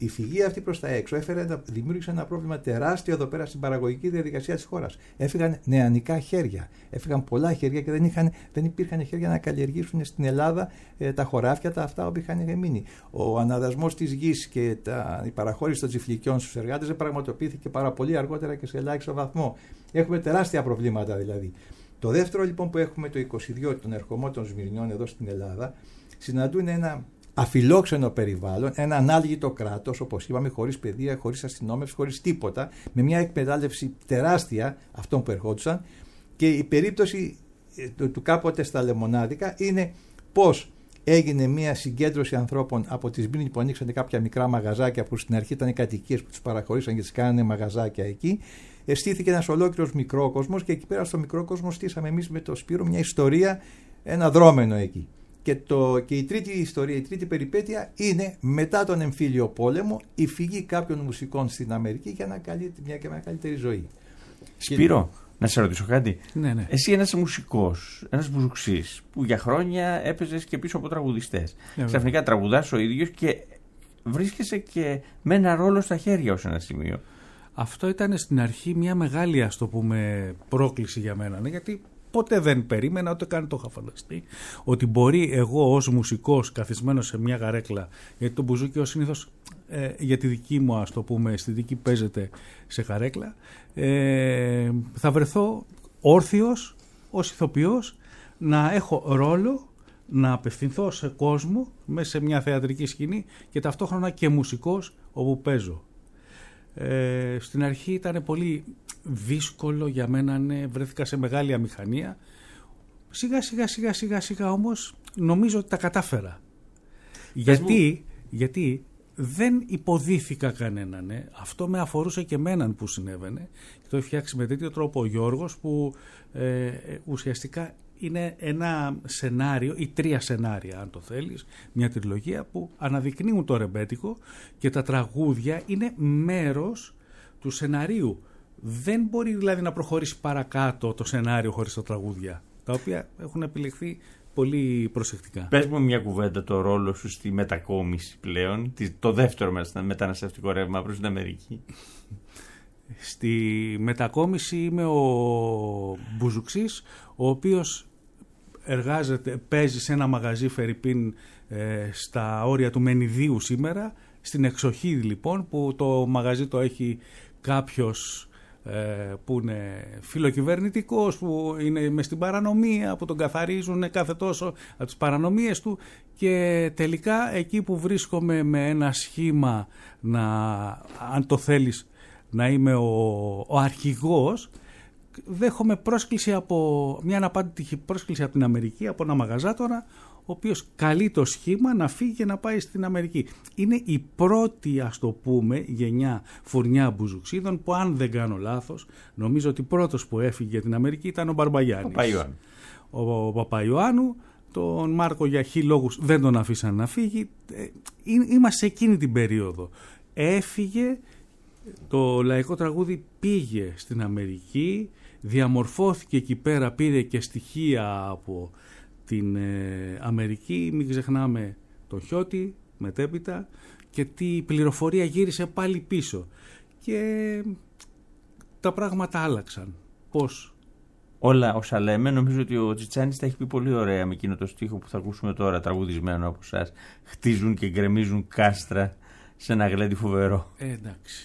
Η φυγή αυτή προς τα έξω δημιούργησε ένα πρόβλημα τεράστιο εδώ πέρα στην παραγωγική διαδικασία της χώρας. Έφυγαν νεανικά χέρια, έφυγαν πολλά χέρια και δεν υπήρχαν χέρια να καλλιεργήσουν στην Ελλάδα τα χωράφια αυτά που είχαν μείνει. Ο αναδασμός της γης και η παραχώρηση των τσιφλικιών στους εργάτες δεν πραγματοποιήθηκε πάρα πολύ αργότερα και σε ελάχιστο βαθμό. Έχουμε τεράστια προβλήματα δηλαδή. Το δεύτερο λοιπόν που έχουμε το 22 των ερχομών των Σμυρνιών εδώ στην Ελλάδα, συναντούν ένα αφιλόξενο περιβάλλον, ένα ανάλγητο κράτος, όπως είπαμε, χωρίς παιδεία, χωρίς αστυνόμευση, χωρίς τίποτα, με μια εκμετάλλευση τεράστια αυτών που ερχόντουσαν. Και η περίπτωση του κάποτε στα Λεμονάδικα είναι πώς έγινε μια συγκέντρωση ανθρώπων από τις Σμύρνη που ανοίξαν κάποια μικρά μαγαζάκια που στην αρχή ήταν οι κατοικίες που τους παραχωρήσαν και τις κάνανε μαγαζάκια εκεί. Στήθηκε ένας ολόκληρος μικρόκοσμος και εκεί πέρα στο μικρόκοσμο στήσαμε εμείς με το Σπύρο μια ιστορία, ένα δρόμενο εκεί. Και η τρίτη ιστορία, η τρίτη περιπέτεια είναι μετά τον εμφύλιο πόλεμο η φυγή κάποιων μουσικών στην Αμερική για μια καλύτερη ζωή. Σπύρο, να σε ρωτήσω κάτι. Ναι. Εσύ ένας μουσικός, ένας μπουζουξής που για χρόνια έπαιζες και πίσω από τραγουδιστές. Ξαφνικά τραγουδάς ο ίδιος και βρίσκεσαι και με ένα ρόλο στα χέρια ως ένα σημείο. Αυτό ήταν στην αρχή μια μεγάλη, ας το πούμε, πρόκληση για μένα, ναι, γιατί ποτέ δεν περίμενα, ούτε καν το είχα φανταστεί, ότι μπορεί εγώ ως μουσικός καθισμένος σε μια γαρέκλα, γιατί το μπουζούκι ως συνήθως για τη δική μου, ας το πούμε, αισθητική παίζεται σε γαρέκλα, θα βρεθώ όρθιος ως ηθοποιός να έχω ρόλο, να απευθυνθώ σε κόσμο μέσα σε μια θεατρική σκηνή και ταυτόχρονα και μουσικός όπου παίζω. Στην αρχή ήταν πολύ δύσκολο για μένα, ναι, βρέθηκα σε μεγάλη αμηχανία. Σιγά όμως νομίζω ότι τα κατάφερα. Γιατί δεν υποδίθηκα κανέναν, ναι. Αυτό με αφορούσε και εμέναν που συνέβαινε και το έχει φτιάξει με τέτοιο τρόπο ο Γιώργος που ουσιαστικά είναι ένα σενάριο ή 3 σενάρια αν το θέλεις, μια τριλογία που αναδεικνύουν το ρεμπέτικο και τα τραγούδια είναι μέρος του σεναρίου. Δεν μπορεί δηλαδή να προχωρήσει παρακάτω το σενάριο χωρίς τα τραγούδια, τα οποία έχουν επιλεχθεί πολύ προσεκτικά. Πες μου μια κουβέντα το ρόλο σου στη μετακόμιση πλέον, το δεύτερο μεταναστευτικό ρεύμα προς την Αμερική. Στη μετακόμιση είμαι ο μπουζουξής, ο οποίος παίζει σε ένα μαγαζί Φερρυπίν στα όρια του Μενιδίου σήμερα, στην εξοχή λοιπόν, που το μαγαζί το έχει κάποιος που είναι φιλοκυβερνητικός, που είναι μες στην παρανομία, που τον καθαρίζουν κάθε τόσο από τις παρανομίες του, και τελικά εκεί που βρίσκομαι με ένα σχήμα αν το θέλεις, να είμαι ο αρχηγός, δέχομαι μια αναπάντητη πρόσκληση από την Αμερική, από ένα μαγαζάτορα, ο οποίος καλεί το σχήμα να φύγει και να πάει στην Αμερική. Είναι η πρώτη, ας το πούμε, γενιά φουρνιά μπουζουξίδων που, αν δεν κάνω λάθος, νομίζω ότι πρώτος που έφυγε για την Αμερική ήταν ο Μπαρμπαγιάννης. Ο Παπαϊωάννου. Τον Μάρκο για χι λόγους δεν τον αφήσαν να φύγει. Είμαστε σε εκείνη την περίοδο. Έφυγε, το λαϊκό τραγούδι πήγε στην Αμερική, διαμορφώθηκε εκεί πέρα, πήρε και στοιχεία από την Αμερική, μην ξεχνάμε τον Χιώτη μετέπειτα, και τι πληροφορία γύρισε πάλι πίσω και τα πράγματα άλλαξαν. Πώς? Όλα όσα λέμε, νομίζω ότι ο Τσιτσάνης τα έχει πει πολύ ωραία με εκείνο το στίχο που θα ακούσουμε τώρα, τραγουδισμένο από εσάς. Χτίζουν και γκρεμίζουν κάστρα σε ένα γλέντι φοβερό. Εντάξει.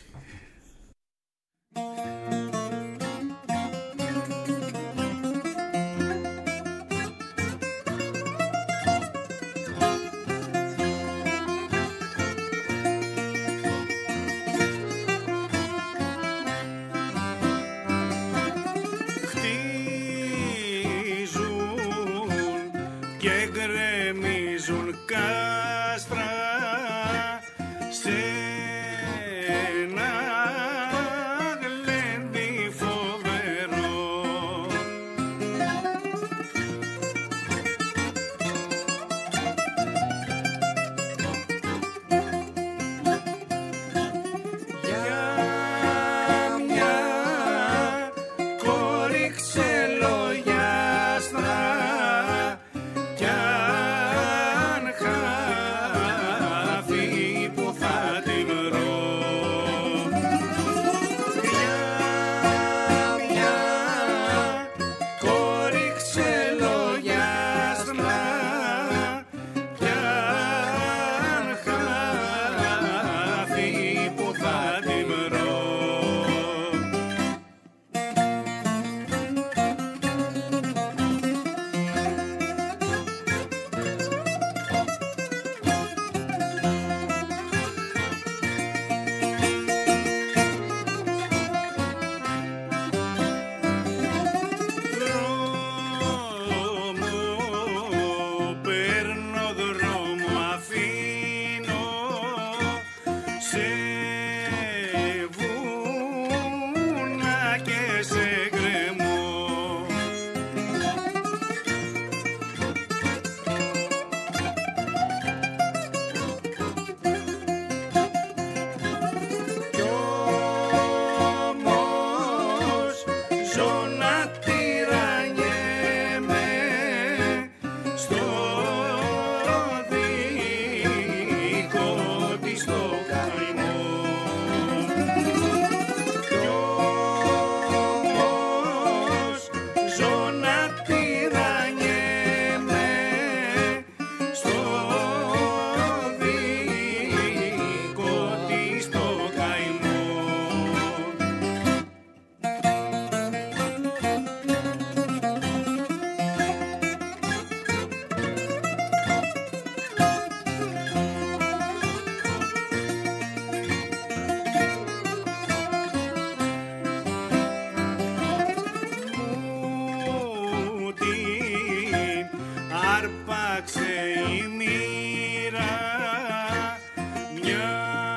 έφτιαξε η μοίρα μια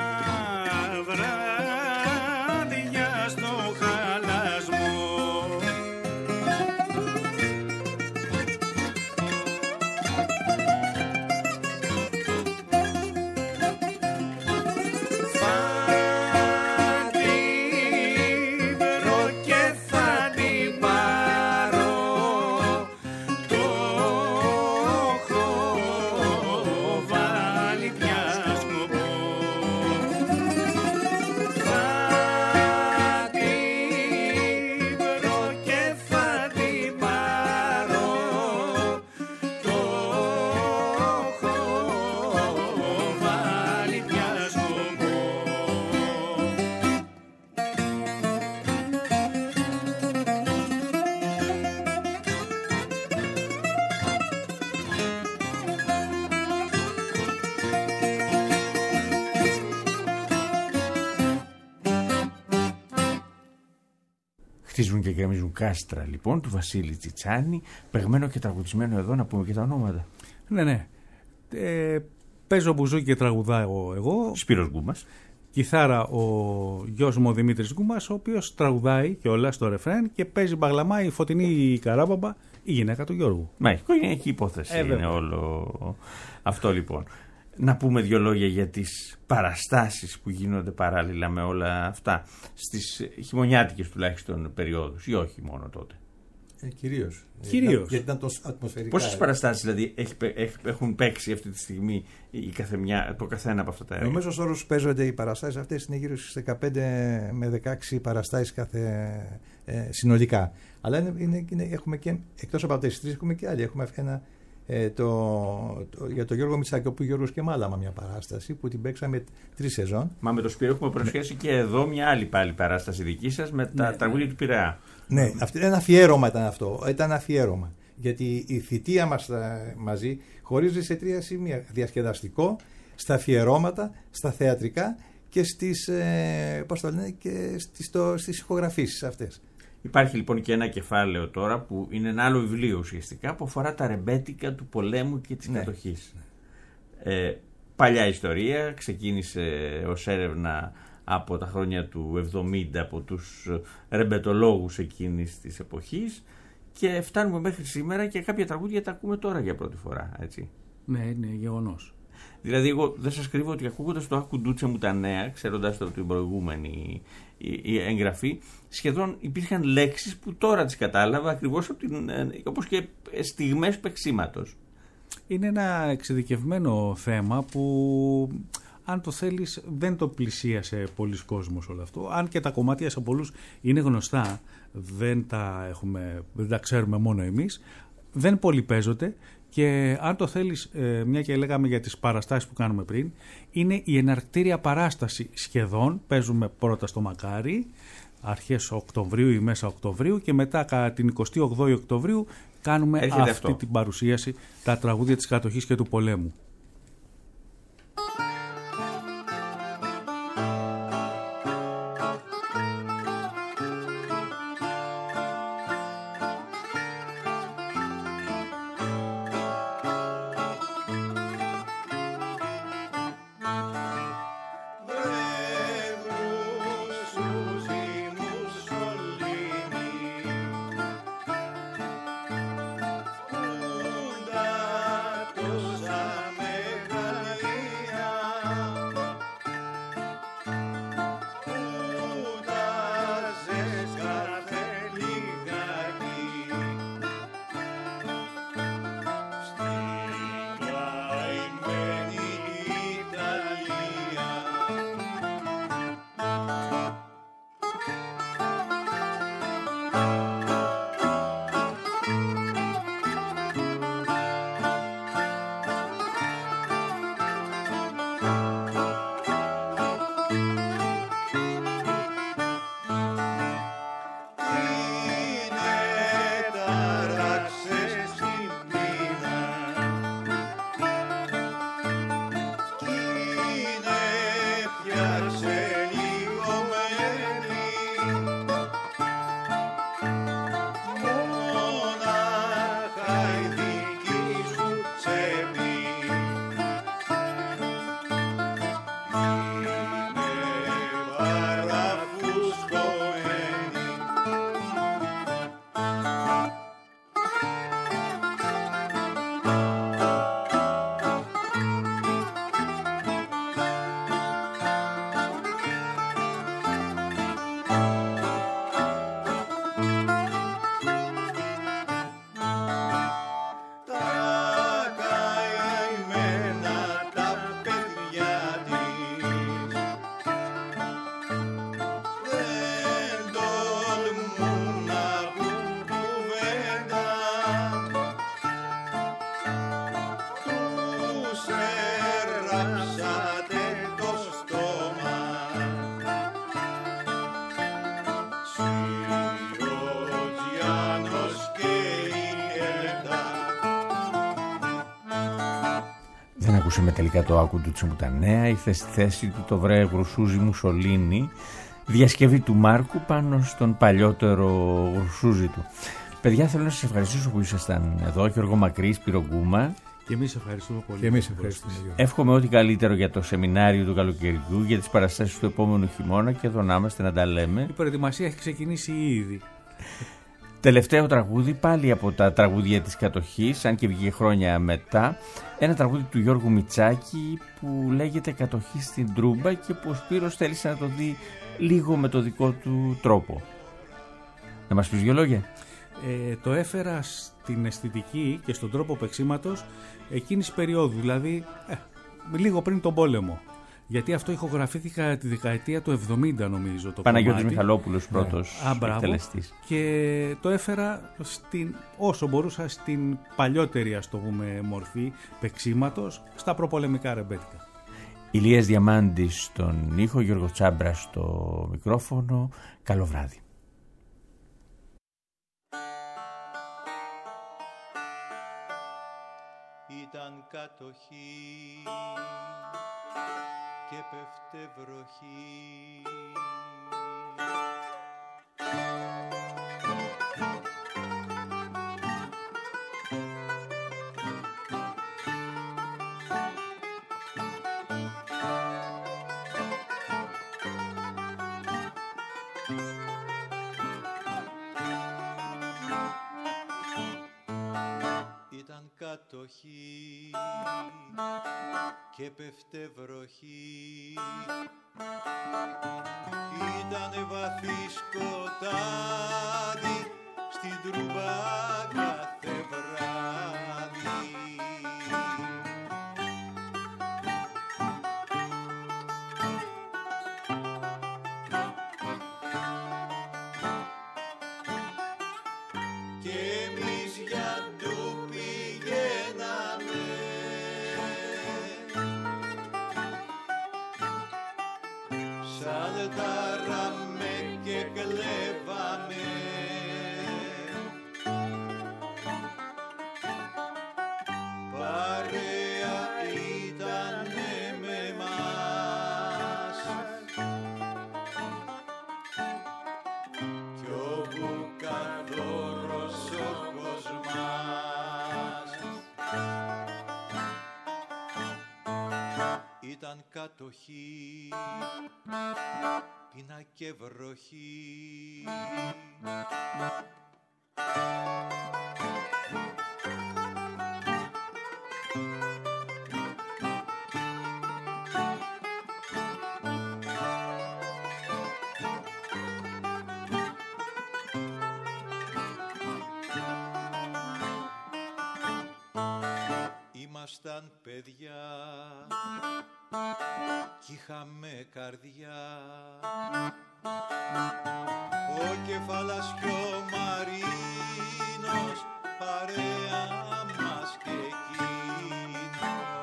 βράδια στο χαλασμό. Χτίζουν και γκρεμίζουν κάστρα λοιπόν του Βασίλη Τσιτσάνη, παιγμένο και τραγουδισμένο εδώ, να πούμε και τα ονόματα. Ναι. Παίζω μπουζούκι και τραγουδάω εγώ. Σπύρος Γκούμας. Κιθάρα ο γιος μου ο Δημήτρης Γκούμας, ο οποίος τραγουδάει και όλα στο ρεφρέν και παίζει μπαγλαμά η Φωτεινή Καράβαμπα, η γυναίκα του Γιώργου. Μα η οικογενειακή υπόθεση είναι όλο αυτό λοιπόν. Να πούμε δύο λόγια για τις παραστάσεις που γίνονται παράλληλα με όλα αυτά στις χειμωνιάτικες τουλάχιστον περιόδους ή όχι μόνο τότε. Κυρίως. Κυρίως. Γιατί ήταν τόσο ατμοσφαιρικά. Πόσες παραστάσεις δηλαδή έχουν παίξει αυτή τη στιγμή το καθένα από αυτά τα έργα? Ο μέσος όρος που παίζονται οι παραστάσεις αυτές είναι γύρω στις 15 με 16 παραστάσεις κάθε συνολικά. Αλλά έχουμε και, εκτός από αυτές τις τρεις, έχουμε και άλλοι. Έχουμε ένα για τον Γιώργο Μητσάκη, Γιώργος και Μάλαμα, μια παράσταση που την παίξαμε 3 σεζόν. Μα με το Σπύρο έχουμε προσχέσει και εδώ μια άλλη πάλι παράσταση δική σας με τα τραγούδια του Πειραιά. Ναι, ένα αφιέρωμα ήταν αυτό. Ήταν αφιέρωμα. Γιατί η θητεία μας μαζί χωρίζει σε 3 σημεία. Διασκεδαστικό, στα αφιερώματα, στα θεατρικά και στις ηχογραφήσεις αυτές. Υπάρχει λοιπόν και ένα κεφάλαιο τώρα που είναι ένα άλλο βιβλίο ουσιαστικά που αφορά τα ρεμπέτικα του πολέμου και της κατοχής. Παλιά ιστορία, ξεκίνησε ως έρευνα από τα χρόνια του 70 από τους ρεμπετολόγους εκείνης της εποχής και φτάνουμε μέχρι σήμερα και κάποια τραγούδια τα ακούμε τώρα για πρώτη φορά, έτσι. Ναι, είναι γεγονός. Δηλαδή εγώ δεν σας κρύβω ότι ακούγοντας το «Άκου ντούτσε μου τα νέα», ξέροντας το την προηγούμενη η εγγραφή, σχεδόν υπήρχαν λέξεις που τώρα τις κατάλαβα ακριβώς όπως και στιγμές παίξήματος. Είναι ένα εξειδικευμένο θέμα που, αν το θέλεις, δεν το πλησίασε πολλοί κόσμος όλο αυτό. Αν και τα κομμάτια σε πολλούς είναι γνωστά, δεν τα ξέρουμε μόνο εμείς, δεν πολύ παίζονται. Και αν το θέλεις, μια και λέγαμε για τις παραστάσεις που κάνουμε πριν, είναι η εναρκτήρια παράσταση σχεδόν. Παίζουμε πρώτα στο Μακάρι, αρχές Οκτωβρίου ή μέσα Οκτωβρίου, και μετά κατά την 28η Οκτωβρίου κάνουμε αυτή την παρουσίαση, τα τραγούδια της κατοχής και του πολέμου. Τόσα με Ακούσαμε τελικά το «Άκου του Τσιμπουτανέα», ήρθε στη θέση του το «Βρε Γρουσούζι Μουσολίνι», διασκευή του Μάρκου πάνω στον παλιότερο Γρουσούζι του. Παιδιά, θέλω να σας ευχαριστήσω που ήσασταν εδώ, Γιώργο Μακρύ, Σπύρο Γκούμα. Και εμείς ευχαριστούμε πολύ. Και εμείς ευχαριστούμε. Εύχομαι ό,τι καλύτερο για το σεμινάριο του καλοκαιριού, για τις παραστάσεις του επόμενου χειμώνα και εδώ να είμαστε να τα λέμε. Η προετοιμασία έχει ξεκινήσει ήδη. Τελευταίο τραγούδι, πάλι από τα τραγούδια της κατοχής, αν και βγήκε χρόνια μετά. Ένα τραγούδι του Γιώργου Μητσάκη που λέγεται «Κατοχή στην Τρούμπα» και που ο Σπύρος θέλησε να το δει λίγο με το δικό του τρόπο. Να μας πεις δυο λόγια. Το έφερα στην αισθητική και στον τρόπο παίξηματος εκείνης της περίοδου, δηλαδή λίγο πριν τον πόλεμο. Γιατί αυτό ηχογραφήθηκα τη δεκαετία του 70, νομίζω. Το Παναγιώτης κομμάτι. Μιχαλόπουλος, πρώτος εκτελεστής. Και το έφερα όσο μπορούσα στην παλιότερη, ας το πούμε, μορφή παίξηματος, στα προπολεμικά ρεμπέτικα. Ηλίας Διαμάντης στον ήχο, Γιώργο Τσάμπρα στο μικρόφωνο. Καλό βράδυ. Ήταν κατοχή και πέφτε βροχή. Ήταν κατοχή και πέφτε βροχή. Ήτανε βαθύ σκοτάδι στην Τρούμπα κάθε βράδυ. Και εμείς για του πηγαίναμε, σαλτάραμε και κλέβαμε. Παρέα ήτανε με μας κι όπου καθόρος ο κοσμάς. Ήταν κατοχή, πείνα και βροχή. Ήμασταν παιδιά κι είχαμε καρδιά. Ο κεφαλασιομαρίνος παρέα μας και εκείνος.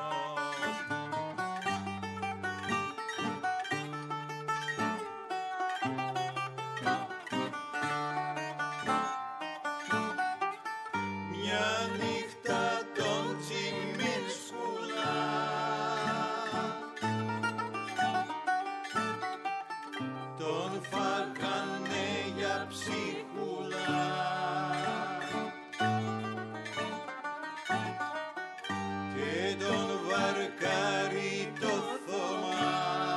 Μια νύχτα τον Τσιμίνσκουλα τον φάγανε για ψίχουλα. Και τον βαρκάρι το θωμά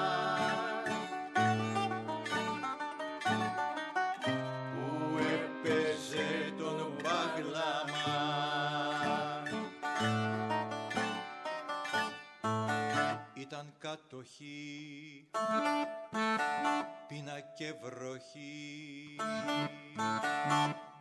που έπαιζε τον μπαγλαμά. Ήταν κατοχή, πείνα και βροχή.